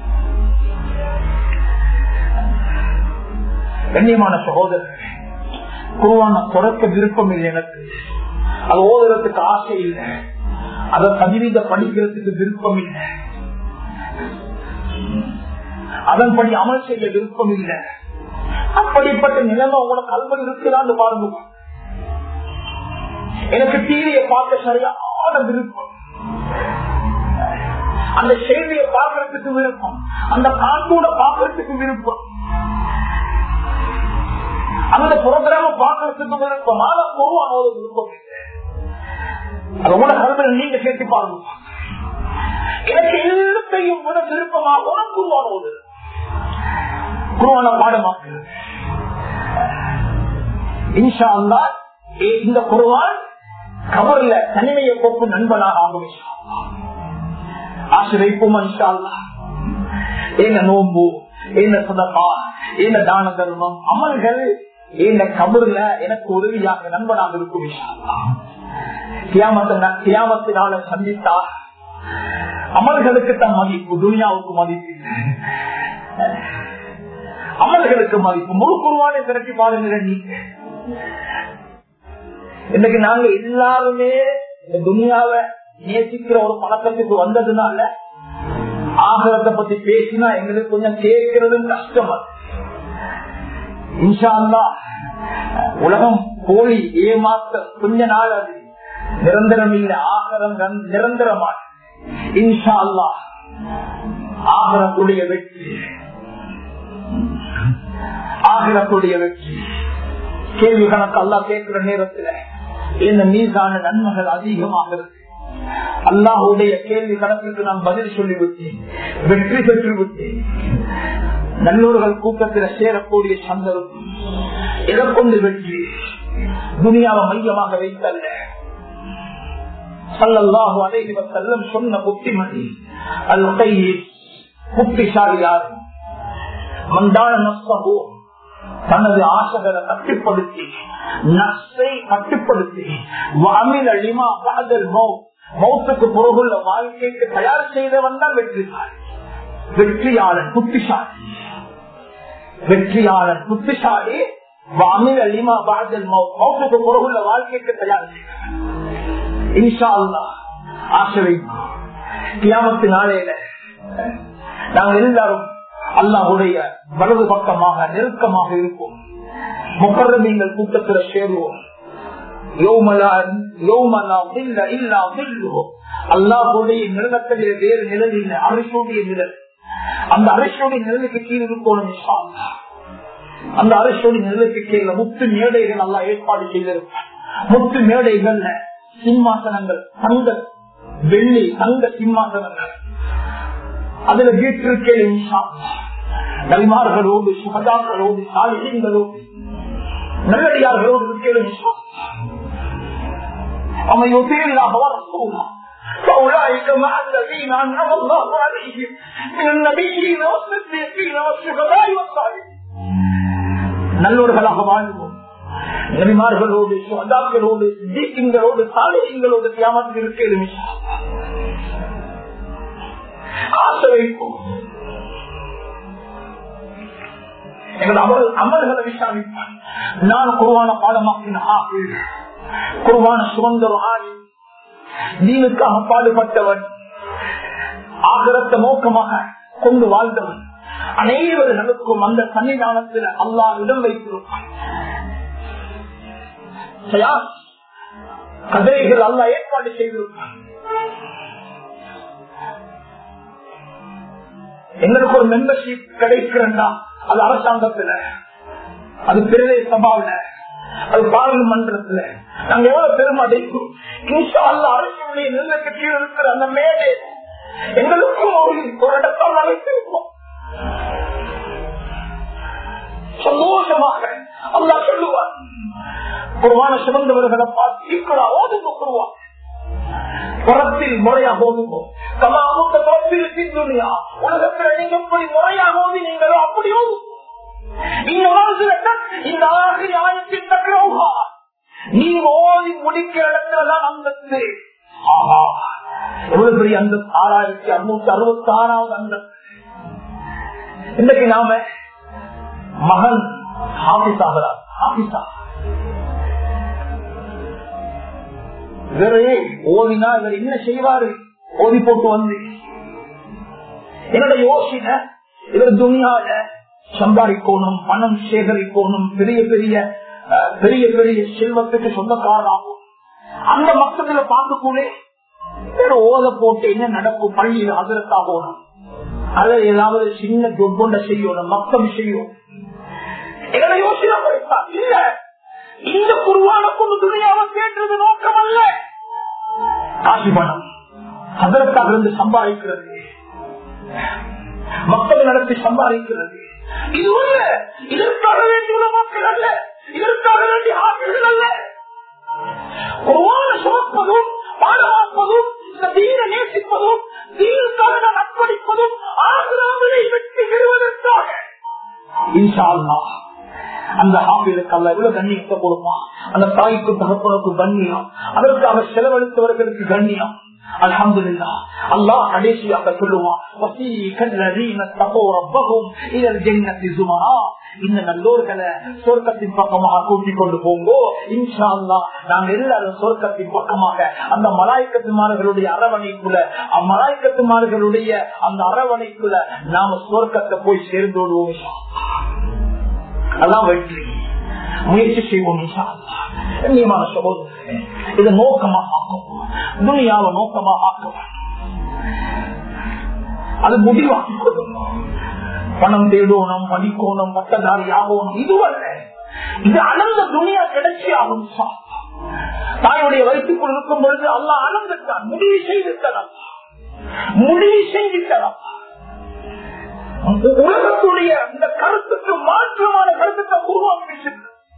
கண்ணியமான சகோதரர், குர்ஆனை தொடக்க விருப்பம் இல்லை எனக்கு, அது ஓதுறதுக்கு ஆசை இல்லை, அதை பதிவீத படிக்கிறதுக்கு விருப்பம் இல்லை, அதன்படி அமல் செய்ய விருப்பம் இல்லை. அப்படிப்பட்ட நிலைமை உங்களோட கல்வி இருக்குதான்னு பாருங்க. எனக்கு டிவியை பார்க்க சரியான விருப்பம், அந்த செய்தியை பார்க்கறதுக்கு விருப்பம், அந்த கார்ட்டூனை பார்க்கறதுக்கு விருப்பம், அந்த புரோகிராம பார்க்கறதுக்கு விருப்பம், ஆனா குர்ஆன் ஓத விருப்பம் இல்லை. அது உங்களோட கல்வியில் நீங்க சேர்த்து பாருங்க. எனக்கு எல்லாத்தையும் விட விருப்பமாக குர்ஆன் ஓது, குர்ஆனை பாடமாக்குறது. இன்ஷா அல்லாஹ் இந்த குர்ஆன் கபர்ல தனிமையை போக்கும் நண்பனாக ஆகும். ஆசை வைப்போம் இன்ஷா அல்லாஹ். என்ன நோம்பு, என்ன சதகா, என்ன தான தர்மம், அமல்கள் இந்த கபர்ல எனக்கு உதவியாக நண்பனாக இருக்கும் இன்ஷா அல்லாஹ். கியாமத்தினால சந்தித்தா அமல்களுக்கு தான் மதிப்பு, துனியாவுக்கு மதிப்பு, அமல்களுக்கு மதிப்பு. முழு குர்ஆனை திரட்டி பாருங்க. நீங்க இன்னைக்கு நாங்க எல்லாருமே இந்த துனியாவை நேசிக்கிற ஒரு பழக்கத்துக்கு வந்ததுனால ஆகிரத்தை பத்தி பேசினா எங்களுக்கு கொஞ்சம் கேட்கறது கஷ்டம். இன்ஷா அல்லாஹ் உலகம் போலி ஏமாத்த கொஞ்ச நாள் அது நிரந்தரம் இல்ல, ஆகரம் நிரந்தரமான. இன்ஷா அல்லாஹ் ஆகரத்துடைய வெற்றி, ஆகிரத்துடைய வெற்றி. கேள்வி கணக்கு அல்லாஹ் கேட்கிற நேரத்தில் இந்த மீதான நன்மைகள் அதிகமாக இருக்கு. அல்லாஹுடைய கேள்வி கணக்குக்கு நான் பதில் சொல்லிவிட்டேன், வெற்றி பெற்று விட்டேன். நல்லூர்கள் கூட்டத்தில் சேரக்கூடிய சந்தர்ப்பம் எதை கொண்டு வெற்றி? துனியாவை மையமாக வைத்தல்ல. ஸல்லல்லாஹு அலைஹி வஸல்லம் சொன்ன புத்திமதி, அல் கையிஸ், புத்திசாலியார், மந்தான நஃப்ஸஹு, தனது ஆசைகளை கட்டுப்படுத்தி, நஃப்ஸை கட்டுப்படுத்தி, வஅமில லிமா பஅதல் மௌத், மௌத்துக்கு பிறகுள்ள வாழ்க்கைக்கு தயார் செய்தவன் தான் வெற்றியாளன். வெற்றியாளன் புத்திசாலி, வெற்றியாளன் புத்திசாலி. வஅமில லிமா பஅதல் மௌத், மௌத்துக்கு பிறகுள்ள வாழ்க்கைக்கு தயார் செய்தவன். இன்ஷா அல்லாஹ் ஆசை வைப்போம். கியாமத்து நாளையில நாங்கள் எல்லாரும் அல்லாஹுடைய வலது பக்கமாக நெருக்கமாக இருப்போம். முகர்ரமீன்கள் கூட்டத்தில் சேருவோம். அல்லாஹுடைய நிலத்திலே வேறு நிழல் இல்லை, அரசுடைய நிழல். அந்த அரசுடைய நிழலுக்கு கீழ் இருக்கணும். அந்த அரசுடைய நிழலுக்கு கீழே முத்து மேடைகள் எல்லாம் ஏற்பாடு செய்திருப்பார். முத்து மேடைகள், சிம்மாசனங்கள், தங்க வெள்ளி தங்க சிம்மாசனங்கள், அதுல வீட்டிற்கேள் நபிமார்களோடு, சுகதாக்களோடு, சாலிஹீன்களோடு, நல்லடியார்களோடு இருக்கேன். அவன் فأولئك مع الذين أنعم الله عليهم من النبيين والصديقين والشهداء والصالحين. நல்லோர்களாக வாழ்வோம். நபிமார்களோடு, சுஹதாக்களோடு, சித்தீக்கீன்களோடு, சாலிஹீன்களோடு கியாமத்தில் இருக்கேன். ஆசை வைப்போம். எங்கள் அமல் அமல்களை விசாரிப்பான். நான் குர்ஆனை பாடமாக்கின குர்ஆன் சுமந்த ஒரு ஆள், தீனுக்காக பாடுபட்டவன், ஆகிரத்தை நோக்கமாக கொண்டு வாழ்ந்தவன். அனைவர்களுக்கும் அந்த சன்னிதானத்தில் அல்லாஹ் இடம் வைத்திருப்பான். கதிரைகள் அல்லாஹ் ஏற்பாடு செய்திருப்பான். எங்களுக்கு ஒரு மெம்பர்ஷிப் கிடைக்கிறா, அது அரசாங்கத்துல, அது பிரதேச சபாவில, அது பாராளுமன்றத்துல நாங்க எவ்வளவு பெருமடைக்கும். அரசுடைய நில கட்சியில் இருக்கிற அந்த மேடை எங்களுக்கும் ஒரு இடத்தால் அழைத்திருப்போம். சந்தோஷமாக அல்லாஹ் சொல்லுவார், குர்ஆன சுமந்தவர்களை பார்த்து இக்ரா ஓதுங்க, குர்ஆன் புறத்தில் முறையாக ஓதுங்க. கமா மூத்த புறத்தில் துனியா, உலகத்தில் நீங்க எப்படி முறையாக ஓதி நீங்களோ அப்படி ஓதுங்க. இந்த ஆகிய ஆயத்தின் தக்கிறோகா நீ ஓதி முடிக்கிற இடத்துலதான் அந்தத்து. எவ்வளவு பெரிய அந்த ஆறாயிரத்தி அறுநூத்தி அறுபத்தி ஆறாவது அந்த இன்றைக்கு நாம மகன் ஹாஃபிஸ் ஆகிறார். ஹாஃபிஸா இவரே ஓதினா இவர் என்ன செய்வாரு? ஓதி போட்டு வந்து என்னோட யோசனை, இவர் துணியால சம்பாதிக்கணும், பணம் சேகரிக்கணும், பெரிய பெரிய பெரிய பெரிய செல்வத்துக்கு சொந்தக்காரராகும். அந்த மக்கள பார்க்கக்கூட ஓத போட்டு என்ன நடக்கும்? பள்ளியில் அதிரத்தாகணும், அல்லது ஏதாவது சின்ன ஜொப்பொண்ட செய்யணும், மக்கள் செய்யும். என்னோட யோசனை இல்ல, இந்த குர்ஆனுக்கும் துனியாவை கேட்டது நோக்கம் அல்ல. காசு பணம் அதற்காக இருந்து சம்பாதிக்கிறது, மக்கள் நடத்தி சம்பாதிக்கிறது, இது அல்ல. இதற்காக வேண்டிய மக்கள் அல்ல, இதற்காக வேண்டிய ஆட்கள் அல்ல. குர்ஆனை சுமப்பதும் பாடமாக்குவதும் தீனை நேசிப்பதும் தீனுக்காக நான் அர்ப்பணிப்பதும் ஆகிராவினை வெற்றி பெறுவதற்காக இன்ஷா அல்லாஹ் அந்த ஹாஃபிஸுக்கு அல்லாஹ் எவ்வளவு கண்ணியத்தை கொடுப்பான். அந்த தாய்க்கு தகப்பனுக்கு கண்ணியம், அதற்காக செலவழித்தவர்களுக்கு கண்ணியம். அல்ஹம்துலில்லாஹ். அல்லாஹ் கடைசியாக சொல்லுவான், இந்த நல்லோர்களை சொர்க்கத்தின் பக்கமாக கூட்டிக் கொண்டு போங்கோ. இன்ஷா அல்லாஹ் நாங்க எல்லாரும் சொர்க்கத்தின் பக்கமாக அந்த மலாய்க்கத்துமார்களுடைய அரவணைக்குள்ள, மலாய்க்கத்துமார்களுடைய அந்த அரவணைக்குள்ள நாம சொர்க்கத்தை போய் சேர்ந்து விடுவோம். அதான் வெற்றி. முயற்சி செய்வோம். இதை நோக்கமாக ஆக்குவோம், துனியாவை நோக்கமாக ஆக்குவோம். அது முடிவாக பணம் தேடணும், படிக்கணும், பட்டதாரி ஆகணும், இதுவல்ல. இது அனந்த துனியா கிடைச்சி ஆகும். தாயுடைய வயிற்றுக்குள் இருக்கும் பொழுது அல்லாஹ் அனந்தத்தான் முடிவு செய்திருக்கிறார், முடிவு செஞ்சிருக்கிறார். உலகத்துடைய அந்த கருத்துக்கு மாற்றமான கருத்துக்களை உருவாக்கி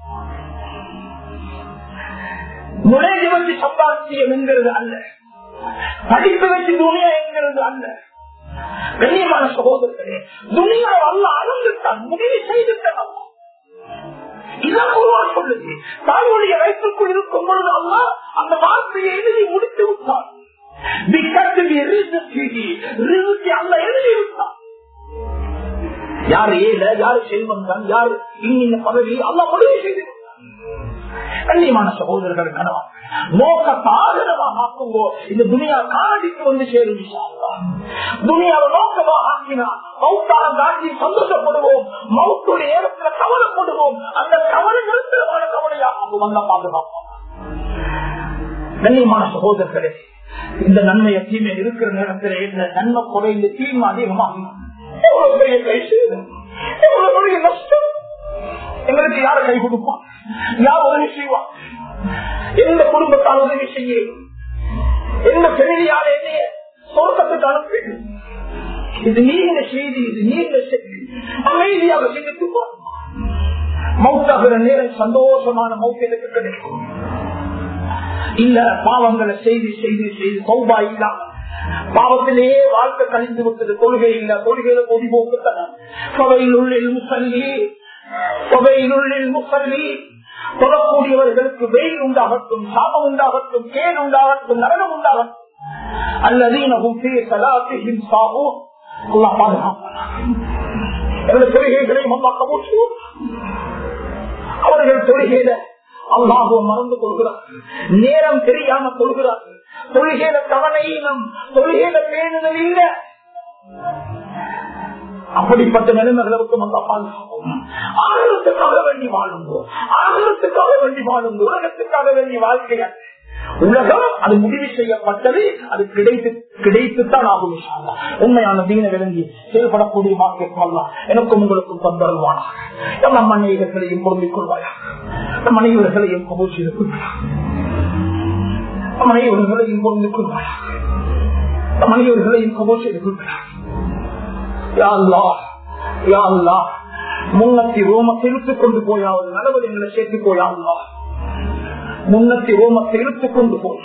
நுழைஞ்சு வச்சு சம்பாத்தியம் என்கிறது அல்ல, படிப்பு வச்சு துணியா என்கிறது அல்ல. கண்ணியமான சகோதரர்களே, துணியா அல்ல அளந்துட்டான், முடிவு செய்துட்டான். இதான் உருவாக சொல்லுது. தாயுடைய வயிற்றுக்குள் இருக்கும் பொழுது அல்ல அந்த வார்த்தையை எழுதி முடித்து விட்டான். அல்ல எழுதி விட்டான். யார் ஏழ, யாரு செல்வந்தான், யார் இன்ன பதவி அல்ல முடிவு செய்து. கண்ணியமான சகோதரர்கள், கனவா நோக்கமாக ஆக்குங்கோ. இந்த துனியா காடிக்கு வந்து சேரும். துனியாவை நோக்கமாக ஆக்கினா மௌத்தாக காட்டி சந்தோஷப்படுவோம், மௌத்துடைய நேரத்தில் கவலைப்படுவோம். அந்த கவலை நிறுத்தமான கவலையாக வந்த பாதுகாப்போம். கண்ணியமான சகோதரர்களே, இந்த நன்மையை தீமை இருக்கிற நேரத்தில் இந்த நன்மை குறைந்து தீமை அதிகமாக எவ்வளவு பெரிய கைசு, எவ்வளவு பெரிய நஷ்டம். எங்களுக்கு யார கை கொடுப்பான், யார் உதவி செய்வான், எந்த குடும்பத்தால் உதவி செய்ய, எந்த பெரியால என்னைய சொர்க்கத்துக்கு அனுப்பி, இது நீண்ட செய்தி, இது நீண்ட செய்தி. அமைதியாக சிந்தித்து மௌத்தாகிற நேரம் சந்தோஷமான மௌத்திற்கு கிடைக்கும். இல்ல பாவங்களை செய்து செய்து செய்து சௌபா இல்லாம பாவத்திலேயே வாழ்க்கை கழிந்து விட்டது. கொள்கை இல்ல, கொள்கையில கொடி போக்குத்தனம். தொடக்கூடியவர்களுக்கு வெயில் உண்டாகட்டும், சாபம் உண்டாகட்டும், கேடு உண்டாகட்டும், நரகம் உண்டாகட்டும். அல்லதீனஹும் ஃபீ ஸலாத்திஹிம் சாஹூன். அல்லாஹ் பாதுகாப்பானாக. அவர்கள் தொழுகைகளை அல்லாஹ் கபூல் செய்வான். அவர்கள் தொழுகையில அல்லாஹ்வை மறந்து கொள்கிறார்கள், நேரம் தெரியாம கொள்கிறார்கள், தொழுகையில கவனையினம், தொழுகையில பேணுதல் இல்ல. அப்படிப்பட்ட நிலைமைகளுக்கு மக்கள் பாதுகாப்போம். ஆகலத்துக்காக வேண்டி வாழும்போம், ஆகலத்துக்காக வேண்டி வாழும், உலகத்துக்காக வேண்டிய வாழ்க்கைய உலகம் அது முடிவு செய்யப்பட்டது, அது கிடைத்து கிடைத்துத்தான் ஆகும். உண்மையான தீன விளங்கி செயல்படக்கூடிய வாழ்க்கை சொல்லலாம் எனக்கும் உங்களுக்கும் தந்தருவானாக. நம் மனைவிகளையும் பொருந்திக் கொள்வாயா, நம் மனைவிகளையும் கபூல் செய்து கொள்வாயா, நம் மனைவிகளையும் பொருந்திக் கொள்வாயா, நம் மனைவிகளையும் கபூல் செய்து கொள்வாயா. யா அல்லாஹ், யா அல்லாஹ், முன்னத்தி ரோமத்தை இழுத்துக் கொண்டு போயாவது நடவடிக்கைகளை சேர்த்துக் போயா அல்லாஹ், முன்னத்தி ரோமத்தை இழுத்துக் கொண்டு போய்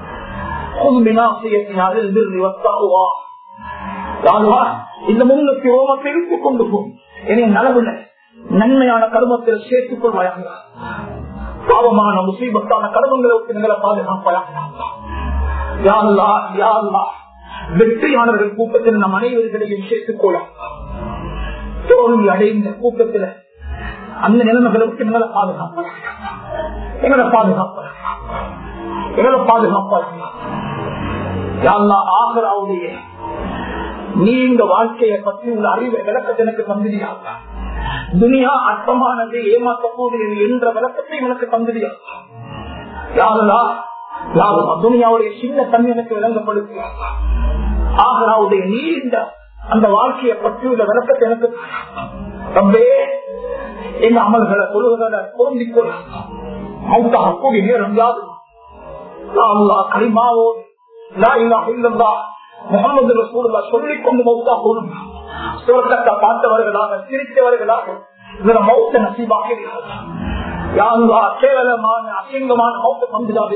இந்த முன்னத்தி ரோமத்தை இழுத்துக் கொண்டு போய் என்னை நலவுல நன்மையான கர்மத்தில் சேர்த்துக் கொள்வாயாக. பாவமான முசீபத்தான கர்மங்களை விட்டு எங்களை பாதுகாப்பாயாக. யா அல்லாஹ், யா அல்லாஹ், வெற்றியாளர்கள் கூட்டத்தில் நம் அனைவர்களையும் சேர்த்துக் கொள்ள, தோல்வி அடைந்த கூட்டத்தில் அந்த நிலைமைகளுக்கு எங்களை பாதுகாப்பாக, எங்களை பாதுகாப்பாக, எங்களை பாதுகாப்பாக. ஆகராவுடைய நீண்ட வாழ்க்கையை பற்றி உள்ள அறிவை விளக்கத்தை எனக்கு தந்திரியாக, துனியா அற்பமானது ஏமாற்றக்கூடியது என்ற விளக்கத்தை எனக்கு தந்திரியாக. துனியாவுடைய சின்ன தன்மை எனக்கு விளங்கப்படுத்தியாக, ஆகராவுடைய நீண்ட அந்த வாழ்க்கையை பற்றி உள்ள விளக்கத்தை எனக்கு ரப்பே எங்க அமல்களை சொல்லுவதை பொருந்திக் கொள்ள மௌத்தாக கூடிய நேரம் யாது கரிமாவோ முகமது ரசூலுல்லாஹ் சொல்லிக் கொண்டு மௌத்தா கூடும். சுவர்க்கத்தை பார்த்தவர்களாக சிரித்தவர்களாக இதுல மௌத்த நசீபாக்கிறார்கள். கேவலமான அசிங்கமான மௌத்த பந்துதாது,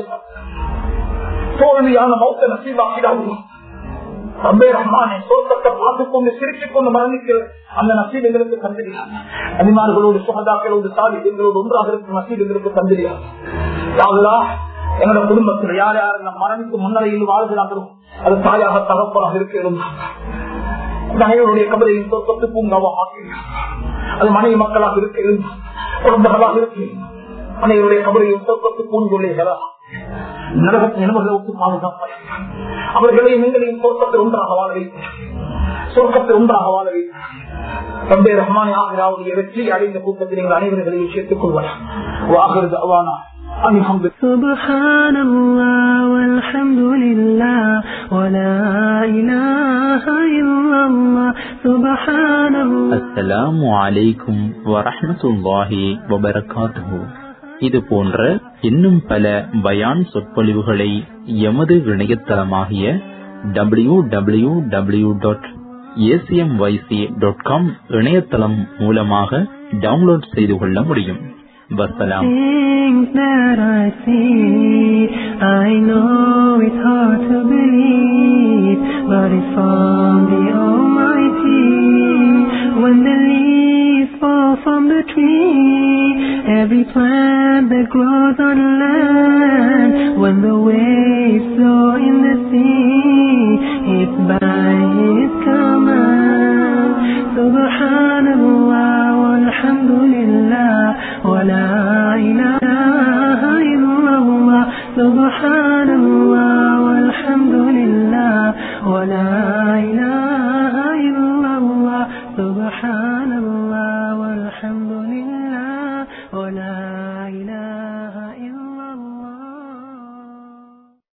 தோல்வியான மௌத்த நசீபாக்கிறார்கள். ரப்பே ரஹ்மானே, சொர்க்கத்தை பார்த்துக் கொண்டு சிரித்துக் கொண்டு மரணிக்கிற அந்த நசீப் எங்களுக்கு தந்திரியாது. அதிமார்களோடு சுகதாக்களோடு சாதிகளோடு ஒன்றாக இருக்கும் நசீப் எங்களுக்கு தந்திரியாது. எங்களோட குடும்பத்தில் யார் யார் நம் மரணிக்கு முன்னரையில் வாழ்கிறார்களோ அது தாயாக தகப்பனாக இருக்க இருந்தார்கள். அனைவருடைய கபரையும் சொர்க்கத்து பூங்காவாக ஆக்கிறார்கள். அது மனைவி மக்களாக இருக்க இருந்தார், குழந்தைகளாக இருக்க அனைவருடைய கபரையும் சொர்க்கத்து பூஞ்சொல்லைகளா நரகத்தின் நிலைமைகளை விட்டு பாதுகாப்பார்கள். அவர்களையும் எங்களையும் சொர்க்கத்தில் ஒன்றாக வாழ வைத்தார், சொர்க்கத்தில் ஒன்றாக வாழ வைத்தார். ரப்பே ரஹ்மான் ஆகிராவுடைய வெற்றி அடைந்த கூட்டத்தில் நீங்கள் அனைவர்களையும் சேர்த்துக் கொள்வார்கள். வாகிறது அவானா سبحان الله والحمد لله ولا إله إلا الله سبحان الله. அஸ்ஸலாமு அலைக்கும் வரஹ்மத்துல்லாஹி வபரகாத்துஹு. இது போன்ற இன்னும் பல பயான் சொற்பொழிவுகளை எமது இணையதளமாகிய W W W dot ACMYC dot com இணையதளம் மூலமாக டவுன்லோட் செய்து கொள்ள முடியும். வஸ்ஸலாம். Things that I see, I know it's hard to believe, but it's from the Almighty. When the leaves fall from the tree, every plant that grows on land, when the waves flow in the sea, it's by His command. Subhanallah walhamdulillah wa la ilaha illallah. Subhanallah walhamdulillah wa la